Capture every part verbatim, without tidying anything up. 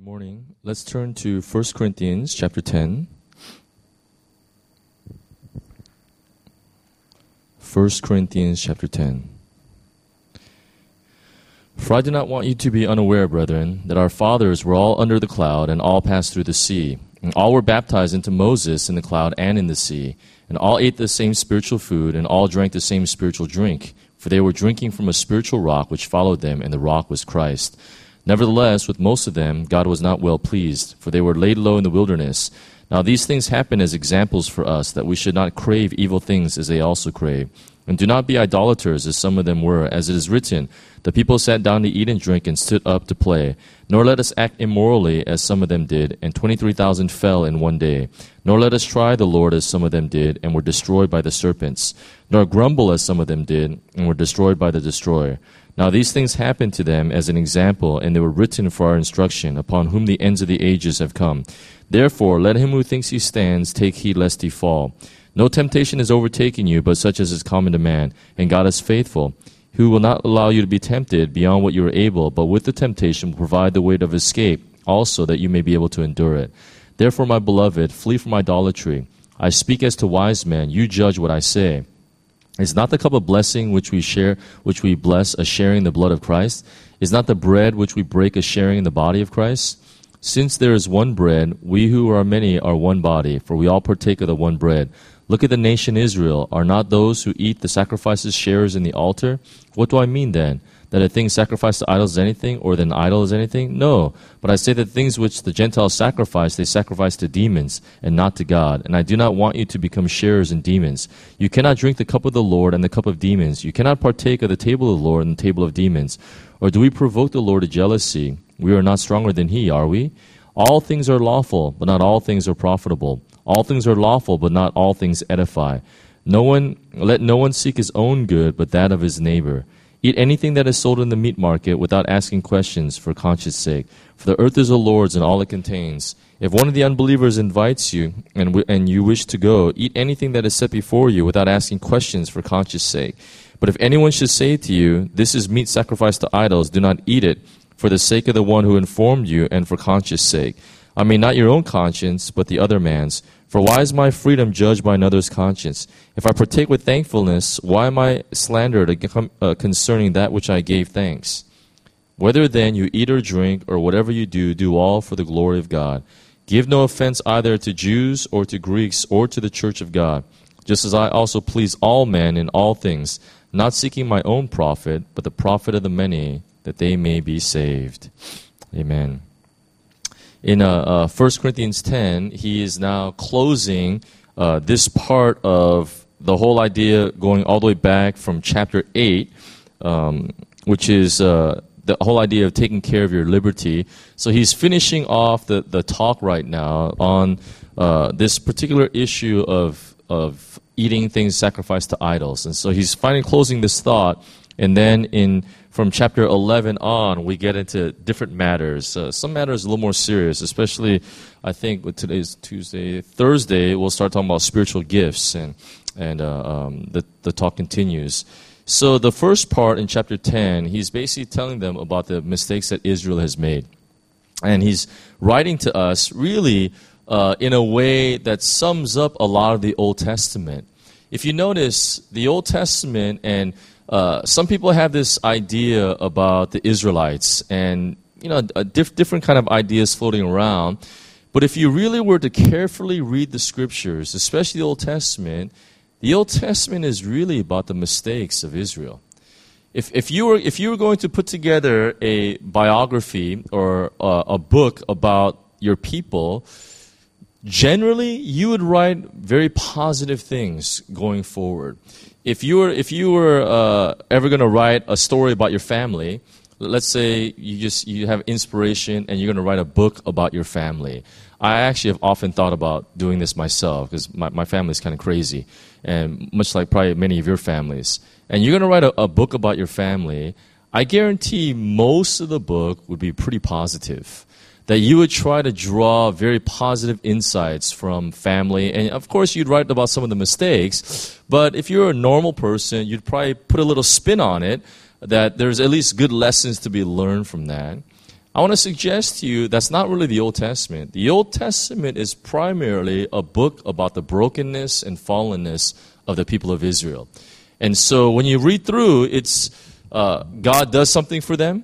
Good morning. Let's turn to First Corinthians chapter ten. First Corinthians chapter ten. For I do not want you to be unaware, brethren, that our fathers were all under the cloud and all passed through the sea. And all were baptized into Moses in the cloud and in the sea. And all ate the same spiritual food and all drank the same spiritual drink. For they were drinking from a spiritual rock which followed them, and the rock was Christ. Nevertheless, with most of them, God was not well pleased, for they were laid low in the wilderness. Now these things happen as examples for us, that we should not crave evil things as they also crave. And do not be idolaters, as some of them were, as it is written, the people sat down to eat and drink and stood up to play. Nor let us act immorally, as some of them did, and twenty-three thousand fell in one day. Nor let us try the Lord, as some of them did, and were destroyed by the serpents. Nor grumble, as some of them did, and were destroyed by the destroyer. Now these things happened to them as an example, and they were written for our instruction, upon whom the ends of the ages have come. Therefore, let him who thinks he stands take heed lest he fall. No temptation is overtaking you, but such as is common to man. And God is faithful, who will not allow you to be tempted beyond what you are able, but with the temptation will provide the way of escape, also that you may be able to endure it. Therefore, my beloved, flee from idolatry. I speak as to wise men, you judge what I say. Is not the cup of blessing which we share, which we bless, a sharing in the blood of Christ? Is not the bread which we break a sharing in the body of Christ? Since there is one bread, we who are many are one body, for we all partake of the one bread. Look at the nation Israel. Are not those who eat the sacrifices sharers in the altar? What do I mean then? That a thing sacrificed to idols is anything, or that an idol is anything? No, but I say that things which the Gentiles sacrifice, they sacrifice to demons, and not to God. And I do not want you to become sharers in demons. You cannot drink the cup of the Lord and the cup of demons. You cannot partake of the table of the Lord and the table of demons. Or do we provoke the Lord to jealousy? We are not stronger than he, are we? All things are lawful, but not all things are profitable. All things are lawful, but not all things edify. No one, let no one seek his own good, but that of his neighbor. Eat anything that is sold in the meat market without asking questions for conscience sake. For the earth is the Lord's and all it contains. If one of the unbelievers invites you and, w- and you wish to go, eat anything that is set before you without asking questions for conscience sake. But if anyone should say to you, this is meat sacrificed to idols, do not eat it for the sake of the one who informed you and for conscience sake. I mean, not your own conscience, but the other man's. For why is my freedom judged by another's conscience? If I partake with thankfulness, why am I slandered uh, concerning that which I gave thanks? Whether then you eat or drink, or whatever you do, do all for the glory of God. Give no offense either to Jews or to Greeks or to the church of God, just as I also please all men in all things, not seeking my own profit, but the profit of the many, that they may be saved. Amen. In uh, uh, First Corinthians ten, he is now closing uh, this part of the whole idea going all the way back from chapter eight, um, which is uh, the whole idea of taking care of your liberty. So he's finishing off the, the talk right now on uh, this particular issue of, of eating things sacrificed to idols. And so he's finally closing this thought. And then in from chapter eleven on, we get into different matters. Uh, some matters a little more serious, especially, I think, with today's Tuesday, Thursday, we'll start talking about spiritual gifts, and and uh, um, the, the talk continues. So the first part in chapter ten, he's basically telling them about the mistakes that Israel has made. And he's writing to us really uh, in a way that sums up a lot of the Old Testament. If you notice, the Old Testament and Uh, some people have this idea about the Israelites and, you know, a diff- different kind of ideas floating around. But if you really were to carefully read the scriptures, especially the Old Testament, the Old Testament is really about the mistakes of Israel. If, if, you were, if you were going to put together a biography or uh, a book about your people, generally you would write very positive things going forward. If you were if you were uh, ever going to write a story about your family, let's say you just you have inspiration and you're going to write a book about your family. I actually have often thought about doing this myself because my, my family is kind of crazy, and much like probably many of your families. And you're going to write a, a book about your family. I guarantee most of the book would be pretty positive. That you would try to draw very positive insights from family. And of course, you'd write about some of the mistakes. But if you're a normal person, you'd probably put a little spin on it, that there's at least good lessons to be learned from that. I want to suggest to you that's not really the Old Testament. The Old Testament is primarily a book about the brokenness and fallenness of the people of Israel. And so when you read through, it's uh, God does something for them.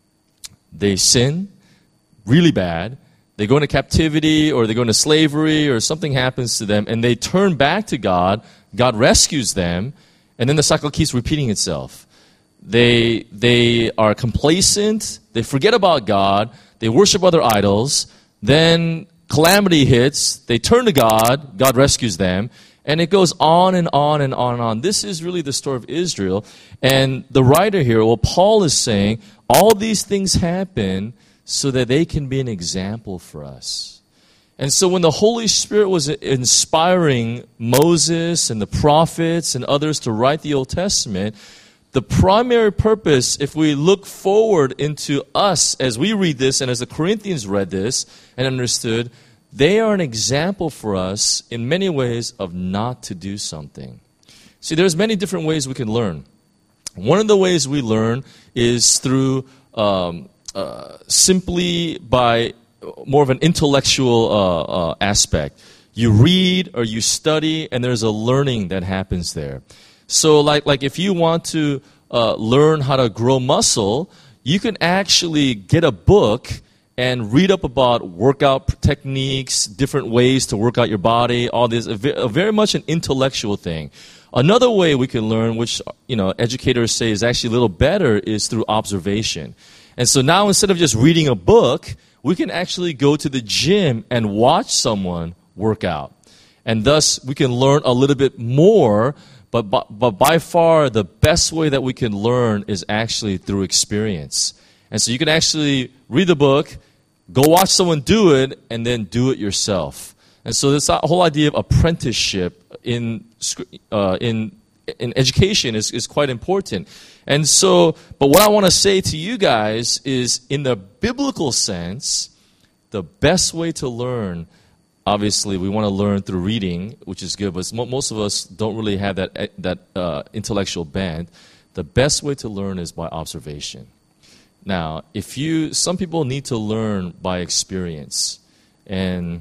They sin really bad. They go into captivity or they go into slavery or something happens to them and they turn back to God. God rescues them. And then the cycle keeps repeating itself. They, they are complacent. They forget about God. They worship other idols. Then calamity hits. They turn to God. God rescues them. And it goes on and on and on and on. This is really the story of Israel. And the writer here, well, Paul is saying, all these things happen so that they can be an example for us. And so when the Holy Spirit was inspiring Moses and the prophets and others to write the Old Testament, the primary purpose, if we look forward into us as we read this and as the Corinthians read this and understood, they are an example for us in many ways of not to do something. See, there's many different ways we can learn. One of the ways we learn is through um, uh, simply by more of an intellectual uh, uh, aspect. You read or you study, and there's a learning that happens there. So like, like if you want to uh, learn how to grow muscle, you can actually get a book and read up about workout techniques, different ways to work out your body, all this, a very much an intellectual thing. Another way we can learn, which you know educators say is actually a little better, is through observation. And so now instead of just reading a book, we can actually go to the gym and watch someone work out. And thus we can learn a little bit more, but by, but by far the best way that we can learn is actually through experience. And so you can actually read the book, go watch someone do it, and then do it yourself. And so this whole idea of apprenticeship in uh, in in education is, is quite important. And so, but what I want to say to you guys is, in the biblical sense, the best way to learn, obviously, we want to learn through reading, which is good, but most of us don't really have that that uh, intellectual bent. The best way to learn is by observation. Now, if you, some people need to learn by experience, and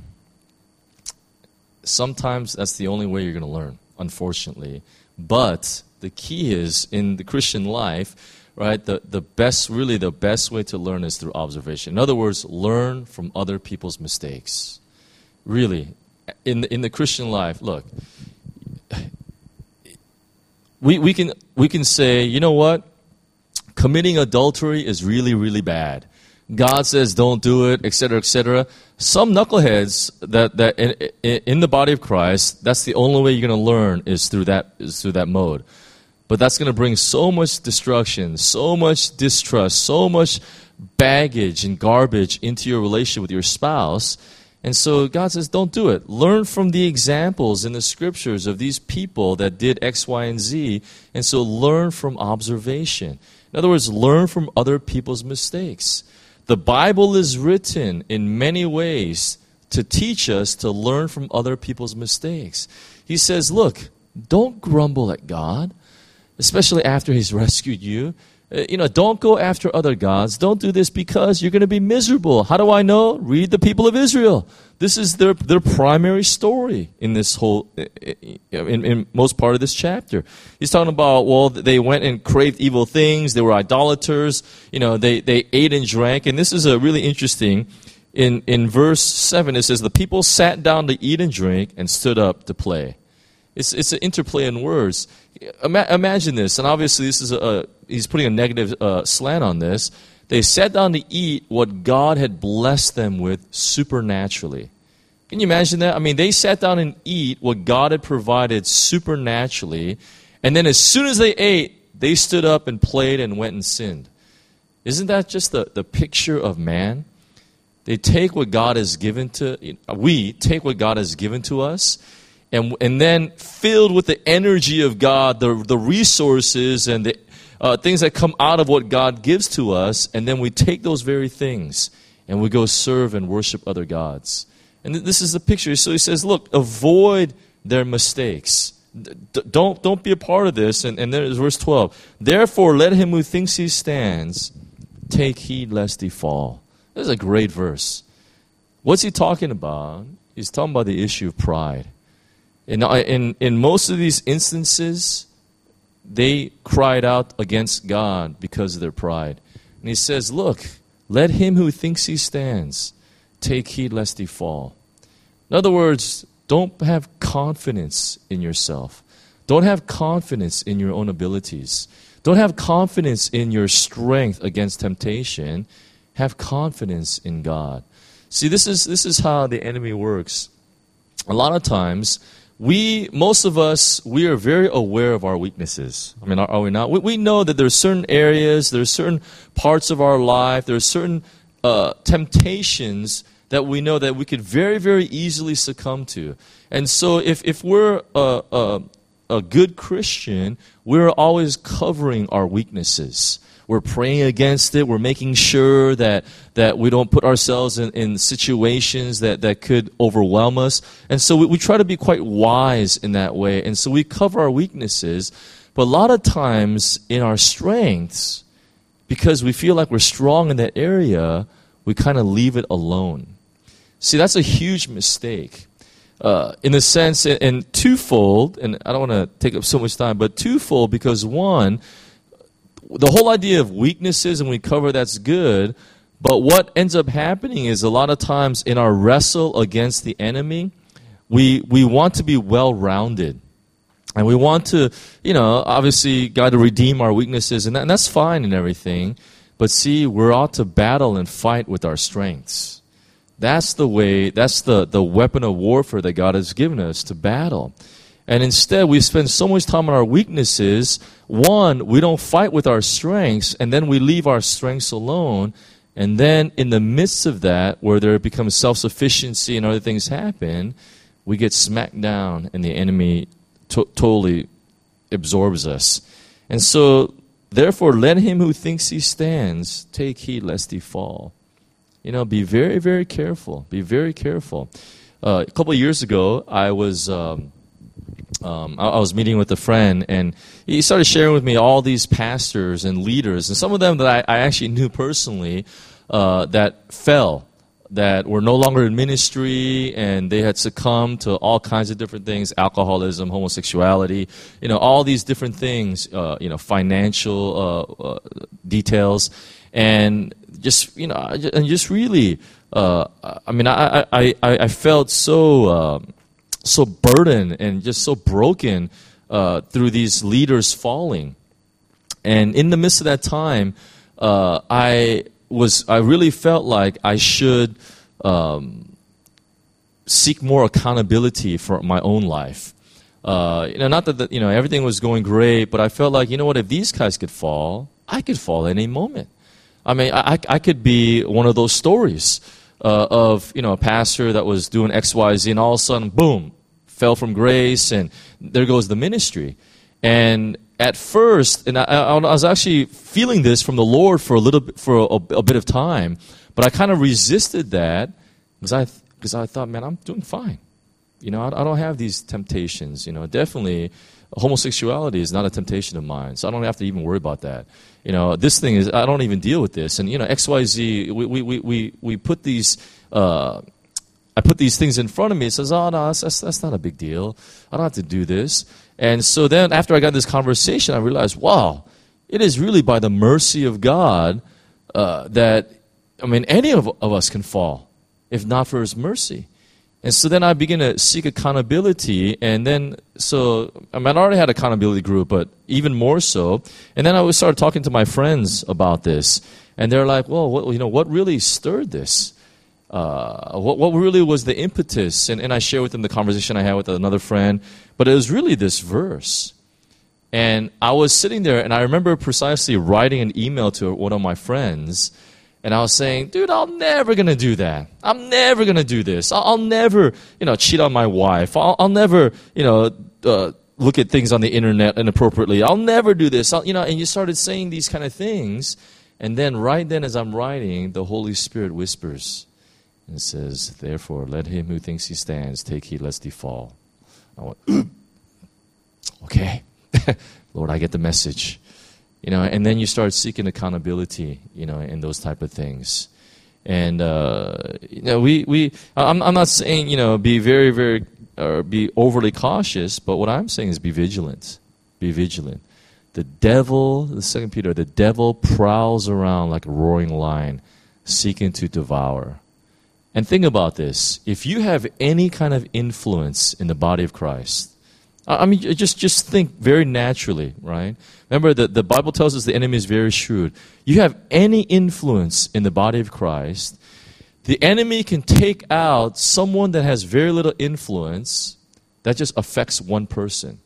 sometimes that's the only way you're going to learn, unfortunately. But the key is, in the Christian life, right, the, the best, really the best way to learn is through observation. In other words, learn from other people's mistakes. Really, in the, in the Christian life, look, we, we can we can say, you know what? Committing adultery is really, really bad. God says don't do it, et cetera, et cetera. Some knuckleheads that, that in, in the body of Christ, that's the only way you're going to learn is through that is through that mode. But that's going to bring so much destruction, so much distrust, so much baggage and garbage into your relationship with your spouse. And so God says, don't do it. Learn from the examples in the scriptures of these people that did X, Y, and Z. And so learn from observation. In other words, learn from other people's mistakes. The Bible is written in many ways to teach us to learn from other people's mistakes. He says, look, don't grumble at God, especially after He's rescued you. Uh, you know, don't go after other gods. Don't do this because you're going to be miserable. How do I know? Read the people of Israel. This is their their primary story in this whole, in, in most part of this chapter. He's talking about, well, they went and craved evil things. They were idolaters. You know, they, they ate and drank. And this is a really interesting, in, in verse seven, it says, the people sat down to eat and drink and stood up to play. It's it's an interplay in words. Ima- imagine this, and obviously this is a, a he's putting a negative uh, slant on this. They sat down to eat what God had blessed them with supernaturally. Can you imagine that? I mean, they sat down and eat what God had provided supernaturally, and then as soon as they ate, they stood up and played and went and sinned. Isn't that just the, the picture of man? They take what God has given to, we take what God has given to us, And and then filled with the energy of God, the the resources and the uh, things that come out of what God gives to us, and then we take those very things and we go serve and worship other gods. And this is the picture. So he says, look, avoid their mistakes. D- don't don't be a part of this. And, and there's verse twelve. Therefore, let him who thinks he stands take heed lest he fall. This is a great verse. What's he talking about? He's talking about the issue of pride. In, in, in most of these instances, they cried out against God because of their pride. And he says, look, let him who thinks he stands take heed lest he fall. In other words, don't have confidence in yourself. Don't have confidence in your own abilities. Don't have confidence in your strength against temptation. Have confidence in God. See, this is this is how the enemy works. A lot of times, we, most of us, we are very aware of our weaknesses. I mean, are, are we not? We, we know that there are certain areas, there are certain parts of our life, there are certain uh, temptations that we know that we could very, very easily succumb to. And so if, if we're a, a, a good Christian, we're always covering our weaknesses. We're praying against it. We're making sure that, that we don't put ourselves in, in situations that, that could overwhelm us. And so we, we try to be quite wise in that way. And so we cover our weaknesses. But a lot of times in our strengths, because we feel like we're strong in that area, we kind of leave it alone. See, that's a huge mistake. Uh, in the sense, and, and twofold, and I don't want to take up so much time, but twofold because one, the whole idea of weaknesses, and we cover that's good, but what ends up happening is a lot of times in our wrestle against the enemy, we we want to be well-rounded. And we want to, you know, obviously God to redeem our weaknesses, and, that, and that's fine and everything. But see, we're ought to battle and fight with our strengths. That's the way, that's the, the weapon of warfare that God has given us to battle. And instead, we spend so much time on our weaknesses. One, we don't fight with our strengths, and then we leave our strengths alone. And then in the midst of that, where there becomes self-sufficiency and other things happen, we get smacked down, and the enemy to- totally absorbs us. And so, therefore, let him who thinks he stands take heed lest he fall. You know, be very, very careful. Be very careful. Uh, a couple of years ago, I was um, um, I, I was meeting with a friend, and he started sharing with me all these pastors and leaders, and some of them that I, I actually knew personally uh, that fell, that were no longer in ministry, and they had succumbed to all kinds of different things: alcoholism, homosexuality, you know, all these different things, uh, you know, financial uh, uh, details, and just, you know, and just really, uh, I mean, I, I, I, I felt so, uh, so burdened and just so broken uh, through these leaders falling. And in the midst of that time, uh, I was, I really felt like I should um, seek more accountability for my own life. Uh, you know, not that the, you know everything was going great, but I felt like, you know what, if these guys could fall, I could fall at any moment. I mean, I, I could be one of those stories uh, of, you know, a pastor that was doing X, Y, Z, and all of a sudden, boom, fell from grace, and there goes the ministry. And at first, and I, I was actually feeling this from the Lord for a little bit, for a, a bit of time, but I kind of resisted that because I, because I thought, man, I'm doing fine. You know, I, I don't have these temptations. You know, definitely, homosexuality is not a temptation of mine, so I don't have to even worry about that. You know, this thing is, I don't even deal with this. And, you know, X, Y, Z, we, we, we, we put these, uh, I put these things in front of me. It says, oh, no, that's, that's, that's not a big deal. I don't have to do this. And so then after I got this conversation, I realized, wow, it is really by the mercy of God uh, that, I mean, any of, of us can fall, if not for his mercy. And so then I began to seek accountability, and then, so, I mean, I already had an accountability group, but even more so. And then I started talking to my friends about this, and they're like, well, what, you know, what really stirred this? Uh, what, what really was the impetus? And, and I shared with them the conversation I had with another friend, but it was really this verse. And I was sitting there, and I remember precisely writing an email to one of my friends, and I was saying, dude, I'm never going to do that. I'm never going to do this. I'll, I'll never, you know, cheat on my wife. I'll, I'll never, you know, uh, look at things on the internet inappropriately. I'll never do this. I'll, you know, and you started saying these kind of things. And then right then as I'm writing, the Holy Spirit whispers and says, therefore, let him who thinks he stands take heed lest he fall. I went, okay, Lord, I get the message. You know, and then you start seeking accountability, you know, and those type of things. And, uh, you know, we, we, I'm, I'm not saying, you know, be very, very, or be overly cautious, but what I'm saying is be vigilant. Be vigilant. The devil, the Second Peter, the devil prowls around like a roaring lion, seeking to devour. And think about this. If you have any kind of influence in the body of Christ, I mean, just, just think very naturally, right? Remember, the, the Bible tells us the enemy is very shrewd. You have any influence in the body of Christ, the enemy can take out someone that has very little influence that just affects one person.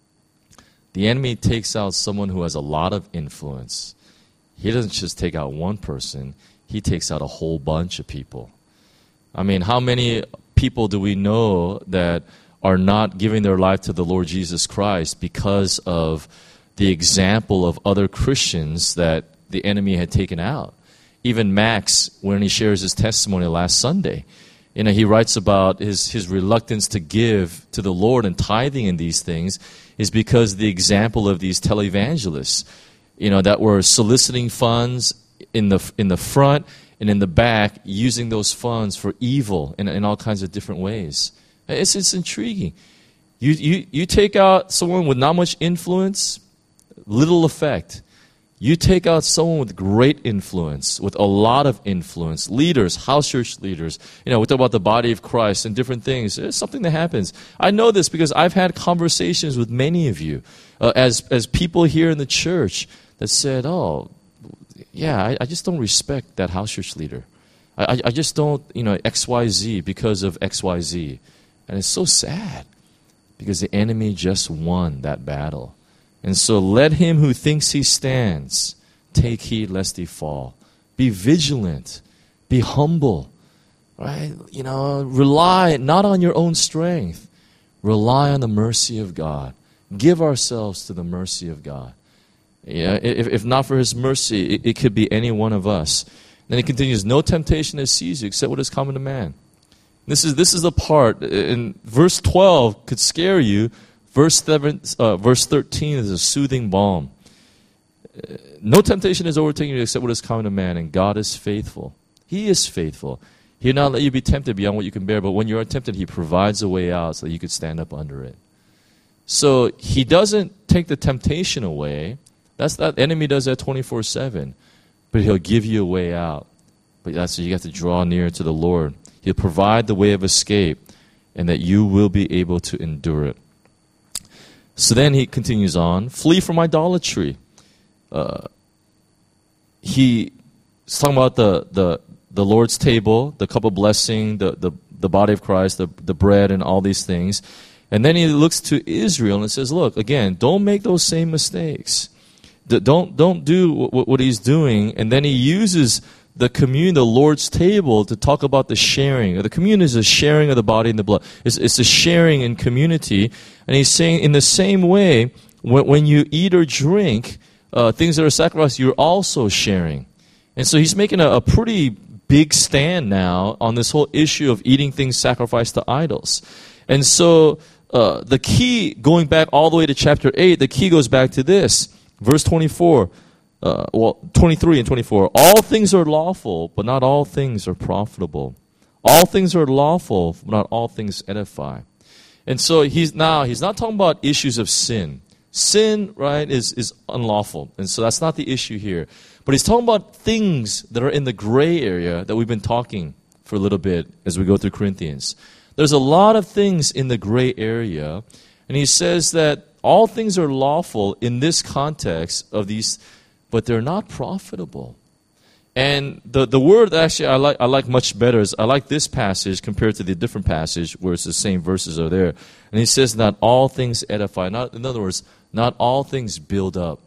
The enemy takes out someone who has a lot of influence. He doesn't just take out one person. He takes out a whole bunch of people. I mean, how many people do we know that are not giving their life to the Lord Jesus Christ because of the example of other Christians that the enemy had taken out? Even Max, when he shares his testimony last Sunday, you know, he writes about his, his reluctance to give to the Lord and tithing in these things is because the example of these televangelists, you know, that were soliciting funds in the in the front and in the back, using those funds for evil in, in all kinds of different ways. It's it's intriguing. You you you take out someone with not much influence, little effect. You take out someone with great influence, with a lot of influence, leaders, house church leaders. You know, we talk about the body of Christ and different things. There's something that happens. I know this because I've had conversations with many of you uh, as as people here in the church that said, oh, yeah, I, I just don't respect that house church leader. I, I just don't, you know, X Y Z because of X Y Z. And it's so sad because the enemy just won that battle. And so let him who thinks he stands take heed lest he fall. Be vigilant. Be humble. Right? You know, rely not on your own strength. Rely on the mercy of God. Give ourselves to the mercy of God. Yeah, if, if not for his mercy, it, it could be any one of us. Then he continues, no temptation has seized you except what is common to man. This is this is the part, in verse twelve could scare you. Verse seven, uh, verse thirteen is a soothing balm. Uh, no temptation is overtaking you except what is common to man, and God is faithful. He is faithful. He'll not let you be tempted beyond what you can bear, but when you are tempted, he provides a way out so that you could stand up under it. So he doesn't take the temptation away. That's that enemy does that twenty-four seven, but he'll give you a way out. But that's so you have to draw near to the Lord. He'll provide the way of escape, and that you will be able to endure it. So then he continues on, flee from idolatry. Uh, he's talking about the, the, the Lord's table, the cup of blessing, the, the, the body of Christ, the, the bread, and all these things. And then he looks to Israel and says, look, again, don't make those same mistakes. Don't, don't do what, what he's doing. And then he uses the communion, the Lord's table, to talk about the sharing. The communion is a sharing of the body and the blood. It's, it's a sharing in community. And he's saying in the same way, when, when you eat or drink uh, things that are sacrificed, you're also sharing. And so he's making a, a pretty big stand now on this whole issue of eating things sacrificed to idols. And so uh, the key, going back all the way to chapter eight, the key goes back to this. Verse twenty-four. Uh, well, twenty-three and twenty-four. All things are lawful, but not all things are profitable. All things are lawful, but not all things edify. And so he's now, he's not talking about issues of sin. Sin, right, is, is unlawful. And so that's not the issue here. But he's talking about things that are in the gray area that we've been talking for a little bit as we go through Corinthians. There's a lot of things in the gray area. And he says that all things are lawful in this context of these, but they're not profitable. And the, the word that actually I like I like much better is I like this passage compared to the different passage where it's the same verses are there. And he says not all things edify. Not, in other words, not all things build up.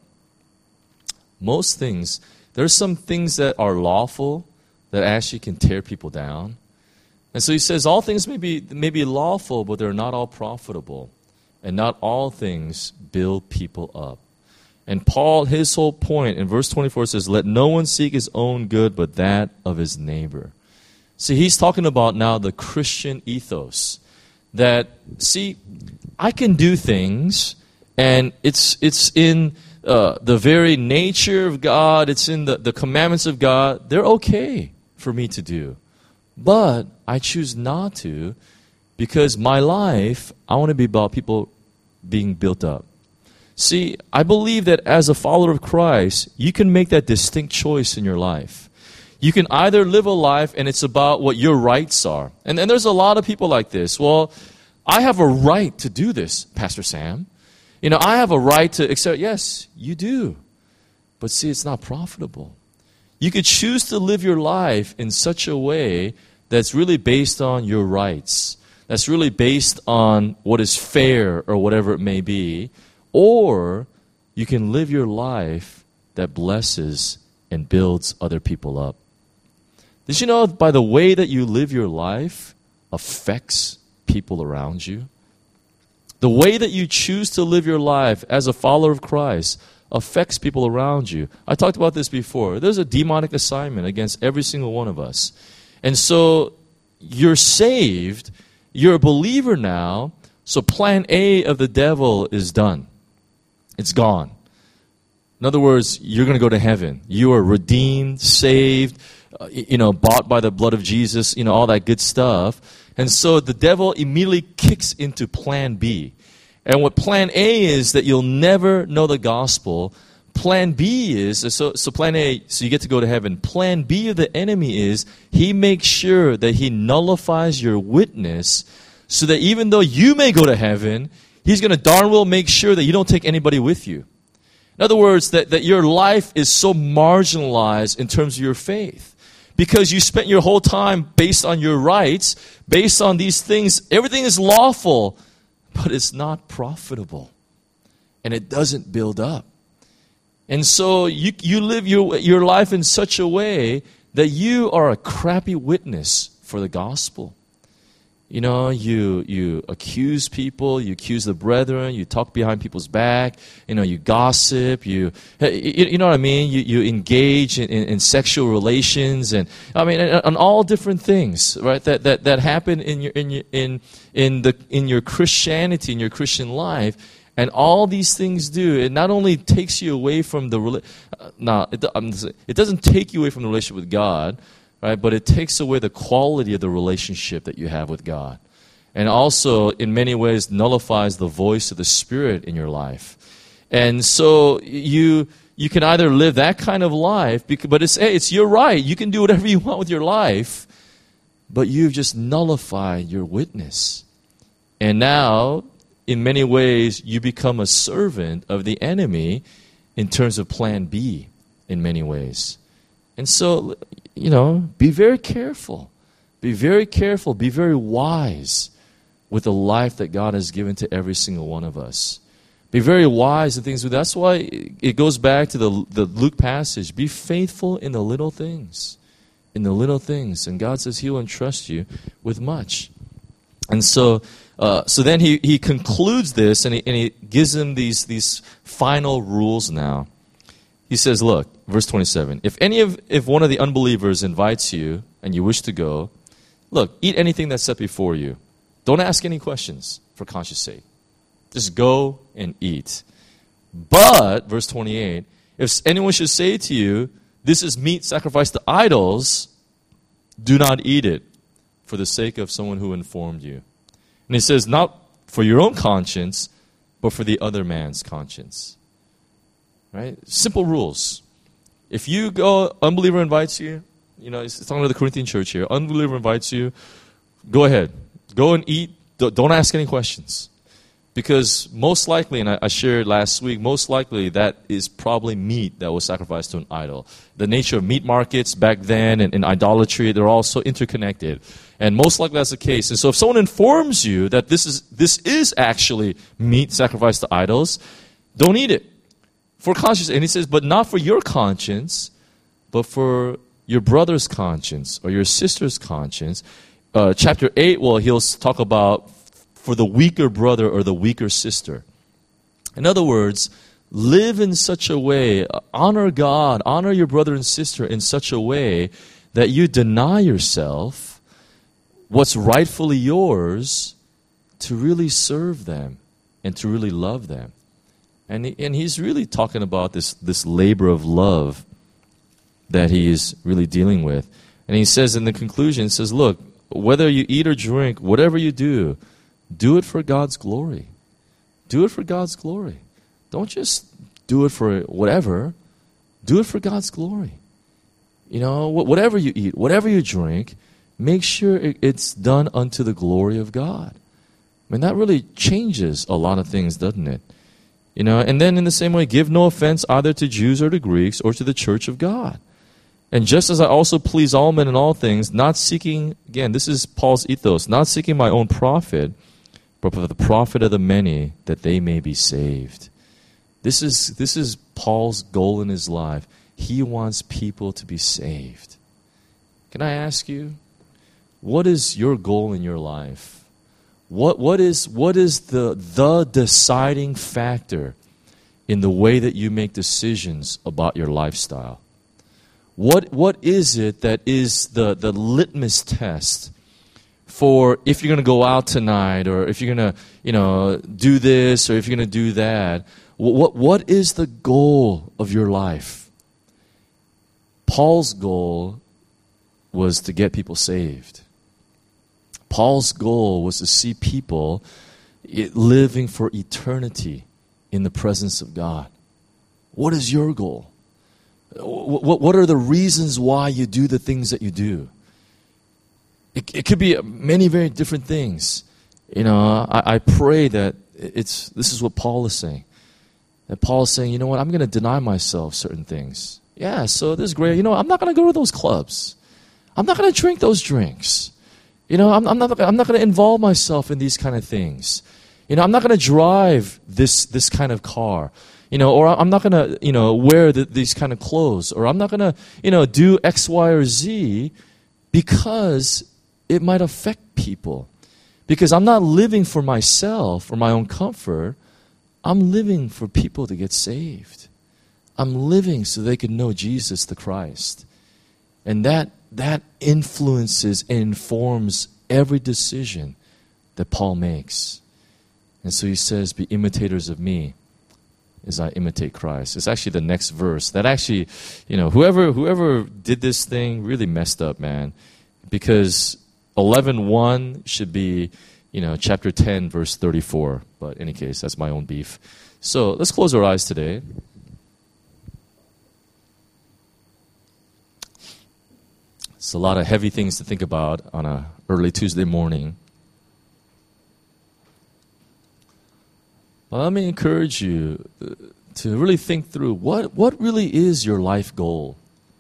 Most things, there's some things that are lawful that actually can tear people down. And so he says all things may be, may be lawful, but they're not all profitable. And not all things build people up. And Paul, his whole point in verse twenty-four says, let no one seek his own good, but that of his neighbor. See, he's talking about now the Christian ethos. That, see, I can do things, and it's it's in uh, the very nature of God, it's in the, the commandments of God. They're okay for me to do. But I choose not to because my life, I want to be about people being built up. See, I believe that as a follower of Christ, you can make that distinct choice in your life. You can either live a life and it's about what your rights are. And, and there's a lot of people like this. Well, I have a right to do this, Pastor Sam. You know, I have a right to accept. Yes, you do. But see, it's not profitable. You could choose to live your life in such a way that's really based on your rights. That's really based on what is fair or whatever it may be. Or you can live your life that blesses and builds other people up. Did you know by the way that you live your life affects people around you? The way that you choose to live your life as a follower of Christ affects people around you. I talked about this before. There's a demonic assignment against every single one of us. And so you're saved, you're a believer now, so plan A of the devil is done. It's gone. In other words, you're going to go to heaven. You are redeemed, saved, uh, you know, bought by the blood of Jesus, you know, all that good stuff. And so the devil immediately kicks into plan B. And what plan A is that you'll never know the gospel. Plan B is, so, so plan A, so you get to go to heaven. Plan B of the enemy is he makes sure that he nullifies your witness so that even though you may go to heaven, he's going to darn well make sure that you don't take anybody with you. In other words, that, that your life is so marginalized in terms of your faith. Because you spent your whole time based on your rights, based on these things. Everything is lawful, but it's not profitable. And it doesn't build up. And so you, you live your, your life in such a way that you are a crappy witness for the gospel. You know, you you accuse people, you accuse the brethren, you talk behind people's back, you know, you gossip, you you, you know what I mean? You you engage in, in, in sexual relations, and I mean, on all different things, right? That that that happen in your in your in in the in your Christianity, in your Christian life, and all these things do. It not only takes you away from the uh, no, it, it doesn't take you away from the relationship with God. Right, but it takes away the quality of the relationship that you have with God. And also, in many ways, nullifies the voice of the Spirit in your life. And so you you can either live that kind of life, but it's, hey, it's your right. You can do whatever you want with your life, but you've just nullified your witness. And now, in many ways, you become a servant of the enemy in terms of plan B in many ways. And so, you know, be very careful. Be very careful. Be very wise with the life that God has given to every single one of us. Be very wise in things. That's why it goes back to the, the Luke passage. Be faithful in the little things. In the little things. And God says He will entrust you with much. And so uh, so then he, he concludes this, and he, and he gives them these, these final rules now. He says, look, verse twenty-seven, if any of if one of the unbelievers invites you and you wish to go, look, eat anything that's set before you. Don't ask any questions for conscience sake. Just go and eat. But, verse twenty-eight, if anyone should say to you, this is meat sacrificed to idols, do not eat it for the sake of someone who informed you. And he says, not for your own conscience, but for the other man's conscience. Right? Simple rules. If you go, unbeliever invites you, you know, it's talking to the Corinthian church here. Unbeliever invites you, go ahead. Go and eat. Don't ask any questions. Because most likely, and I shared last week, most likely that is probably meat that was sacrificed to an idol. The nature of meat markets back then and, and idolatry, they're all so interconnected. And most likely that's the case. And so if someone informs you that this is this is actually meat sacrificed to idols, don't eat it. For conscience, and he says, but not for your conscience, but for your brother's conscience or your sister's conscience. Uh, chapter eight, well, he'll talk about for the weaker brother or the weaker sister. In other words, live in such a way, honor God, honor your brother and sister in such a way that you deny yourself what's rightfully yours to really serve them and to really love them. And he, and he's really talking about this, this labor of love that he is really dealing with. And he says in the conclusion, he says, look, whether you eat or drink, whatever you do, do it for God's glory. Do it for God's glory. Don't just do it for whatever. Do it for God's glory. You know, whatever you eat, whatever you drink, make sure it's done unto the glory of God. I mean, that really changes a lot of things, doesn't it? You know, and then in the same way, give no offense either to Jews or to Greeks or to the church of God. And just as I also please all men in all things, not seeking, again, this is Paul's ethos, not seeking my own profit, but for the profit of the many, that they may be saved. This is, this is Paul's goal in his life. He wants people to be saved. Can I ask you, what is your goal in your life? What, what is, what is the, the deciding factor in the way that you make decisions about your lifestyle? What what is it that is the, the litmus test for if you're going to go out tonight, or if you're going to, you know, do this, or if you're going to do that? What what is the goal of your life? Paul's goal was to get people saved. Paul's goal was to see people living for eternity in the presence of God. What is your goal? What, what are the reasons why you do the things that you do? It, it could be many very different things. You know, I, I pray that it's, this is what Paul is saying. That Paul is saying, you know what, I'm going to deny myself certain things. Yeah, so this is great. You know, I'm not going to go to those clubs. I'm not going to drink those drinks. You know, I'm, I'm not, I'm not going to involve myself in these kind of things. You know, I'm not going to drive this, this kind of car. You know, or I'm not going to, you know, wear the, these kind of clothes, or I'm not going to, you know, do X, Y, or Z because it might affect people. Because I'm not living for myself or my own comfort. I'm living for people to get saved. I'm living so they can know Jesus the Christ. And that that influences and informs every decision that Paul makes. And so he says, be imitators of me as I imitate Christ. It's actually the next verse. That actually, you know, whoever whoever did this thing really messed up, man. Because eleven one should be, you know, chapter ten, verse thirty-four. But in any case, that's my own beef. So let's close our eyes today. It's a lot of heavy things to think about on a early Tuesday morning. Well, let me encourage you to really think through what, what really is your life goal.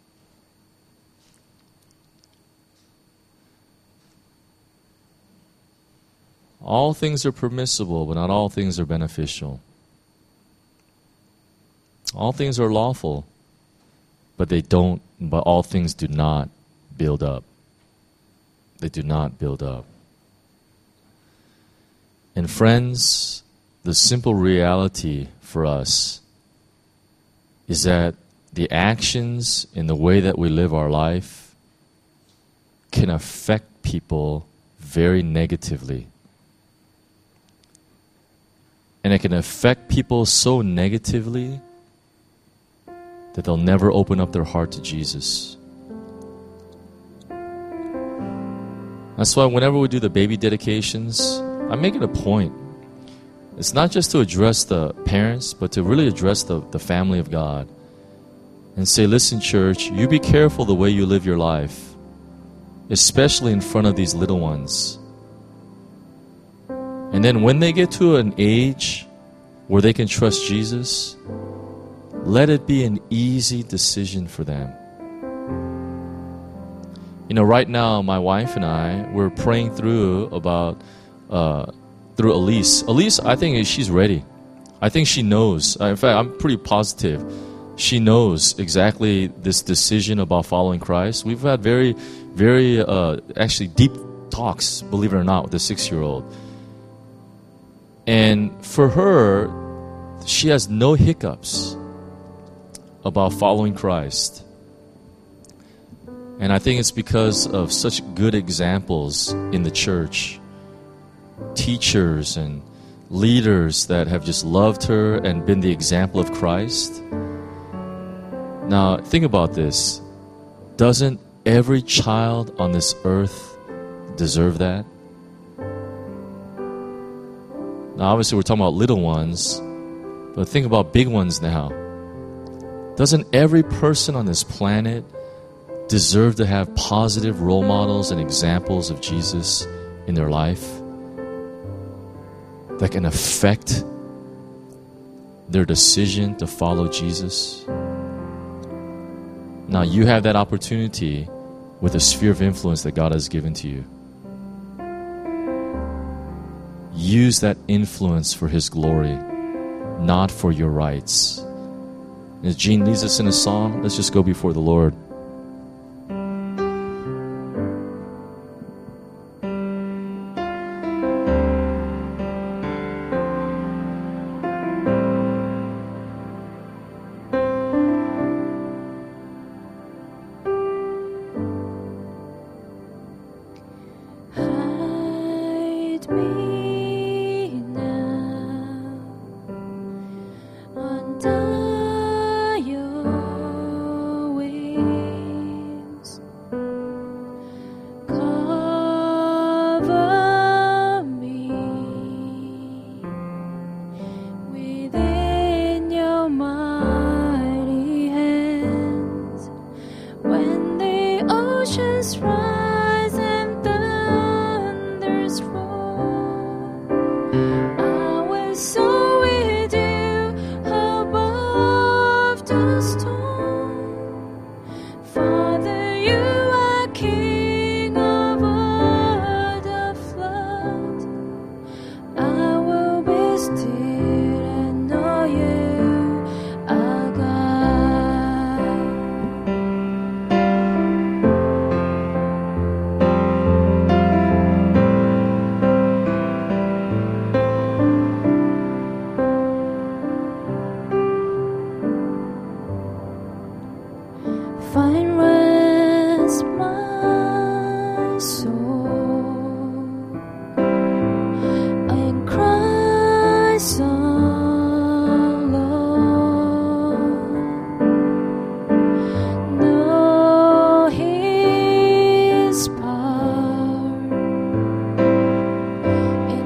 All things are permissible, but not all things are beneficial. All things are lawful, but they don't, but all things do not build up. They do not build up. And friends, the simple reality for us is that the actions and the way that we live our life can affect people very negatively. And it can affect people so negatively that they'll never open up their heart to Jesus. That's why whenever we do the baby dedications, I make it a point. It's not just to address the parents, but to really address the, the family of God. And say, listen, church, you be careful the way you live your life, especially in front of these little ones. And then when they get to an age where they can trust Jesus, let it be an easy decision for them. You know, right now, my wife and I, we're praying through about... Uh, through Elise. Elise, I think she's ready. I think she knows. In fact, I'm pretty positive. She knows exactly this decision about following Christ. We've had very, very, uh, actually deep talks, believe it or not, with a six-year-old. And for her, she has no hiccups about following Christ. And I think it's because of such good examples in the church. Teachers and leaders that have just loved her and been the example of Christ. Now, think about this. Doesn't every child on this earth deserve that? Now, obviously, we're talking about little ones, but think about big ones now. Doesn't every person on this planet deserve to have positive role models and examples of Jesus in their life that can affect their decision to follow Jesus? Now, you have that opportunity with the sphere of influence that God has given to you. Use that influence for His glory, not for your rights. As Gene leads us in a song, let's just go before the Lord. Hide me now under your wings. Cover me within your mighty hands. When the oceans rise and thunders roar, I will soar with you above the storm. Father, you are King over the flood. I will be still and know you are God. Find rest, my soul, in Christ alone. Know His power in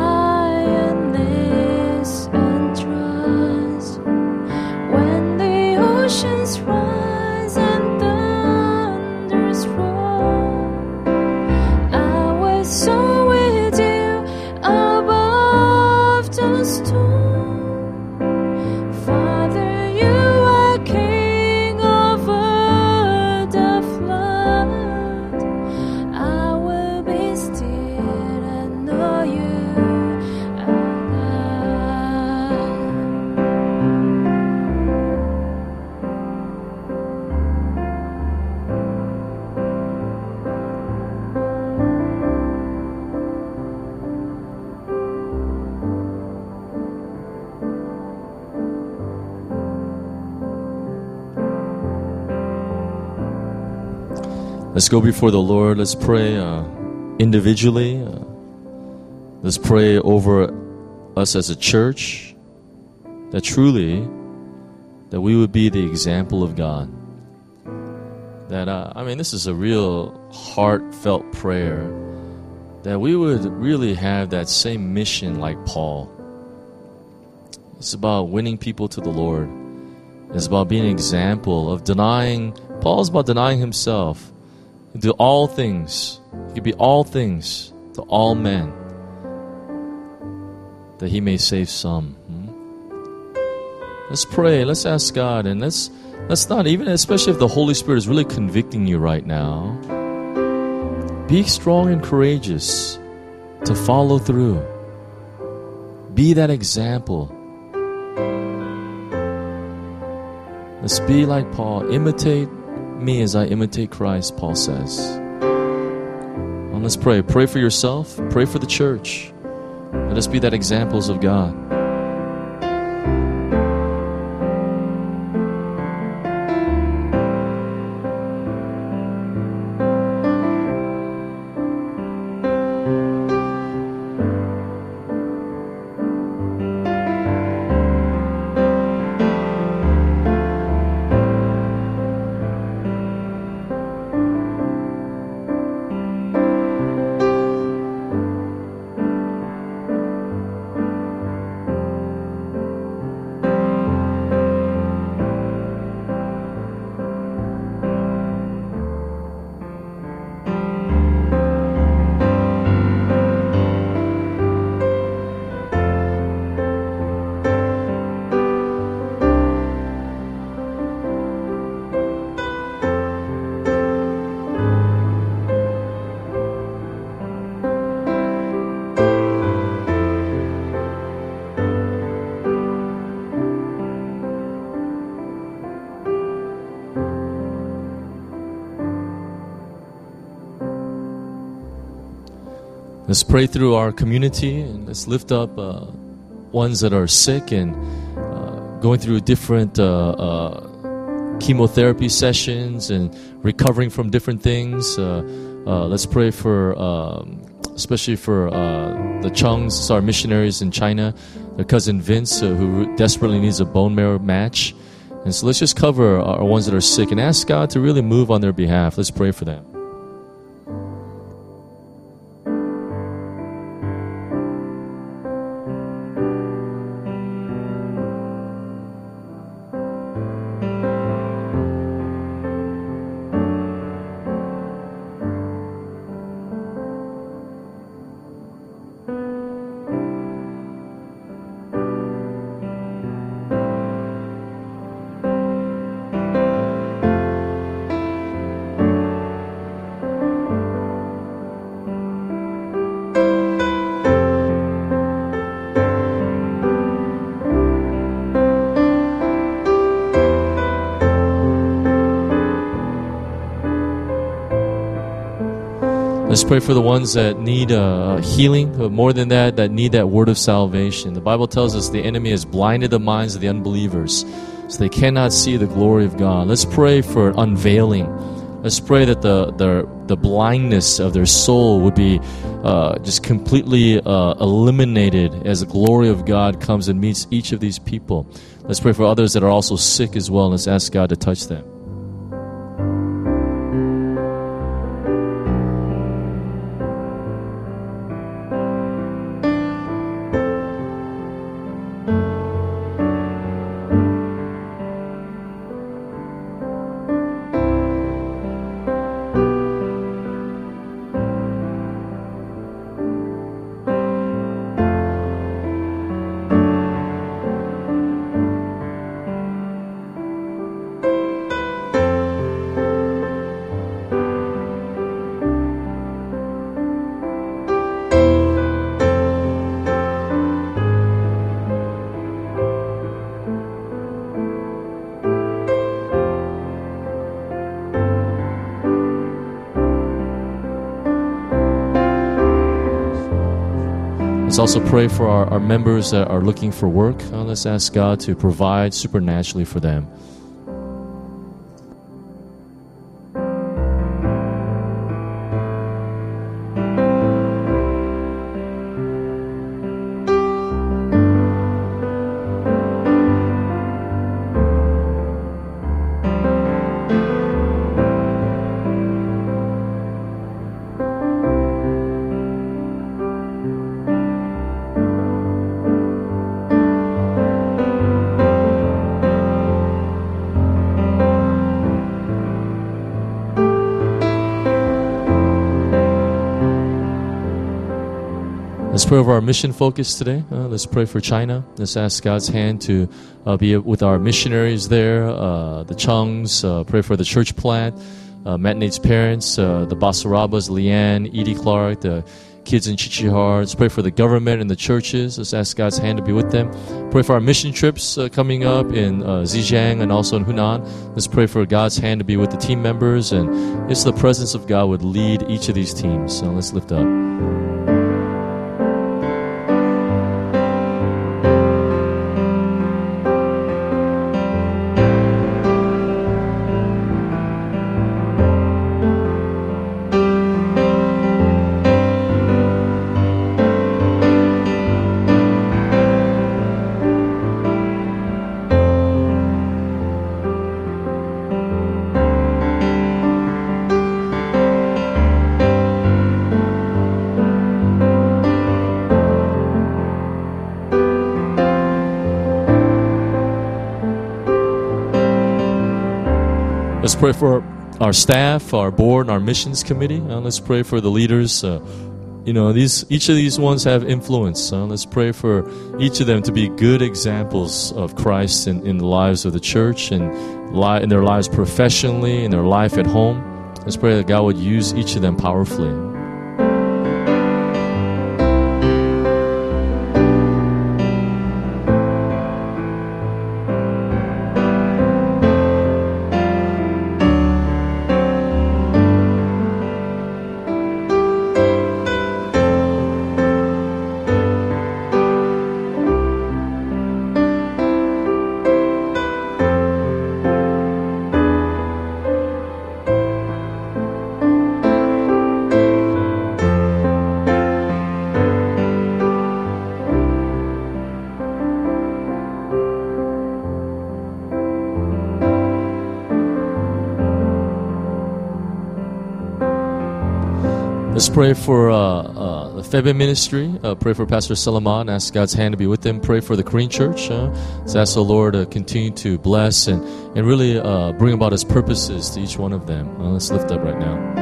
quietness and trust. When the oceans rise and thunders roar, I will soar with you above the storm. Father, you are King over the flood. I will be still and know you are God. Let's go before the Lord. Let's pray uh, individually. Uh, let's pray over us as a church, that truly, that we would be the example of God. That, uh, I mean, this is a real heartfelt prayer, that we would really have that same mission like Paul. It's about winning people to the Lord. It's about being an example of denying, Paul's about denying himself. Do all things. He could be all things to all men, that he may save some. Hmm? Let's pray. Let's ask God, and let's let's not even, especially if the Holy Spirit is really convicting you right now. Be strong and courageous to follow through. Be that example. Let's be like Paul. Imitate me as I imitate Christ, Paul says. And let's pray. Pray for yourself. Pray for the church. Let us be that examples of God. Let's pray through our community and let's lift up uh, ones that are sick and uh, going through different uh, uh, chemotherapy sessions and recovering from different things. Uh, uh, let's pray for, um, especially for uh, the Chungs, our missionaries in China, their cousin Vince, uh, who desperately needs a bone marrow match. And so let's just cover our ones that are sick and ask God to really move on their behalf. Let's pray for them. Let's pray for the ones that need uh, healing, but more than that, that need that word of salvation. The Bible tells us the enemy has blinded the minds of the unbelievers, so they cannot see the glory of God. Let's pray for unveiling. Let's pray that the the, the blindness of their soul would be uh, just completely uh, eliminated as the glory of God comes and meets each of these people. Let's pray for others that are also sick as well, and let's ask God to touch them. Let's also pray for our, our members that are looking for work. Uh, let's ask God to provide supernaturally for them. Let's pray over our mission focus today. Uh, let's pray for China. Let's ask God's hand to uh, be with our missionaries there, uh, the Chungs. Uh, pray for the church plant, uh, Matt Nate's parents, uh, the Basarabas, Leanne, Edie Clark, the kids in Chichihar. Let's pray for the government and the churches. Let's ask God's hand to be with them. Pray for our mission trips uh, coming up in uh, Zhejiang and also in Hunan. Let's pray for God's hand to be with the team members, and it's the presence of God would lead each of these teams. So let's lift up. Let's pray for our staff, our board, and our missions committee. Uh, let's pray for the leaders. Uh, you know, these each of these ones have influence. Uh, let's pray for each of them to be good examples of Christ in, in the lives of the church and li- in their lives professionally, in their life at home. Let's pray that God would use each of them powerfully. let's pray for uh, uh, the Febe ministry. Uh, pray for Pastor Salaman. Ask God's hand to be with them. Pray for the Korean church. Uh, let's ask the Lord to continue to bless and, and really uh, bring about His purposes to each one of them. Uh, let's lift up right now.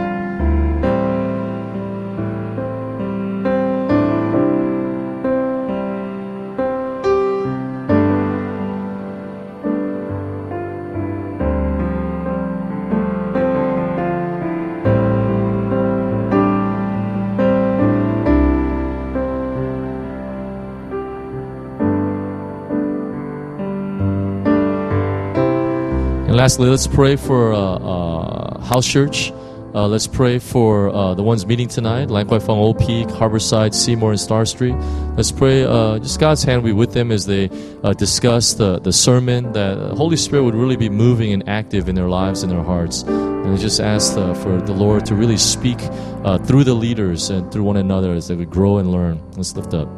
Lastly, let's pray for uh, uh, House Church. Uh, let's pray for uh, the ones meeting tonight, Lang Kwai Fong, Old Peak, Harborside, Seymour, and Star Street. Let's pray uh, just God's hand be with them as they uh, discuss the, the sermon, that the Holy Spirit would really be moving and active in their lives and their hearts. And I just ask uh, for the Lord to really speak uh, through the leaders and through one another as they would grow and learn. Let's lift up.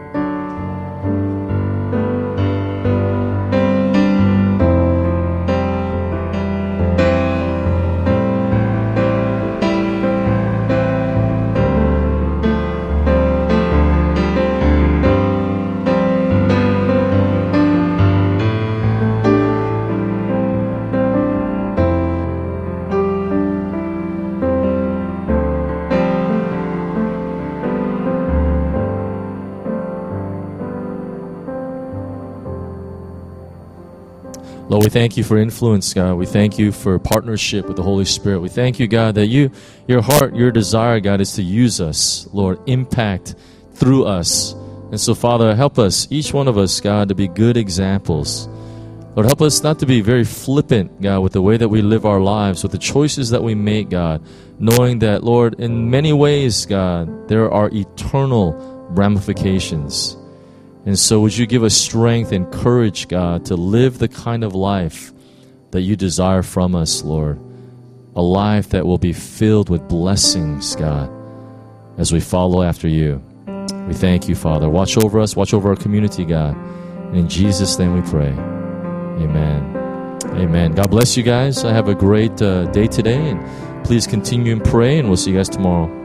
Lord, we thank you for influence, God. We thank you for partnership with the Holy Spirit. We thank you, God, that you, your heart, your desire, God, is to use us, Lord, impact through us. And so, Father, help us, each one of us, God, to be good examples. Lord, help us not to be very flippant, God, with the way that we live our lives, with the choices that we make, God, knowing that, Lord, in many ways, God, there are eternal ramifications. And so would you give us strength and courage, God, to live the kind of life that you desire from us, Lord. A life that will be filled with blessings, God, as we follow after you. We thank you, Father. Watch over us. Watch over our community, God. And in Jesus' name we pray. Amen. Amen. God bless you guys. I have a great uh, day today. And please continue and pray, and we'll see you guys tomorrow.